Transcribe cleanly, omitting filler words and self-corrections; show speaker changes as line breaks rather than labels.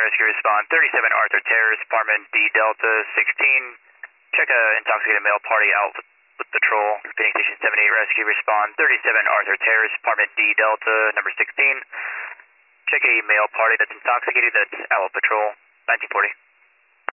Rescue respond 37 Arthur Terrace, apartment D Delta 16. Check a intoxicated male party out with patrol. Phoenix Station 78 Rescue respond 37 Arthur Terrace, apartment D Delta number 16. Check a male party that's intoxicated that's out with patrol 1940.